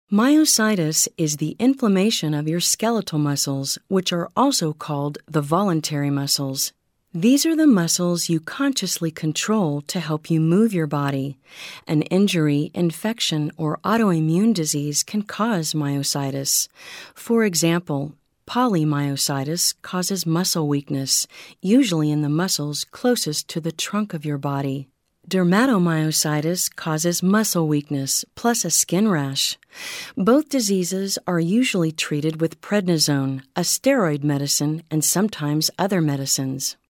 Myositis is the inflammation of your skeletal muscles, which are also called the voluntary muscles. These are the muscles you consciously control to help you move your body. An injury, infection, or autoimmune disease can cause myositis. For example, polymyositis causes muscle weakness, usually in the muscles closest to the trunk of your body. Dermatomyositis causes muscle weakness plus a skin rash. Both diseases are usually treated with prednisone, a steroid medicine, and sometimes other medicines.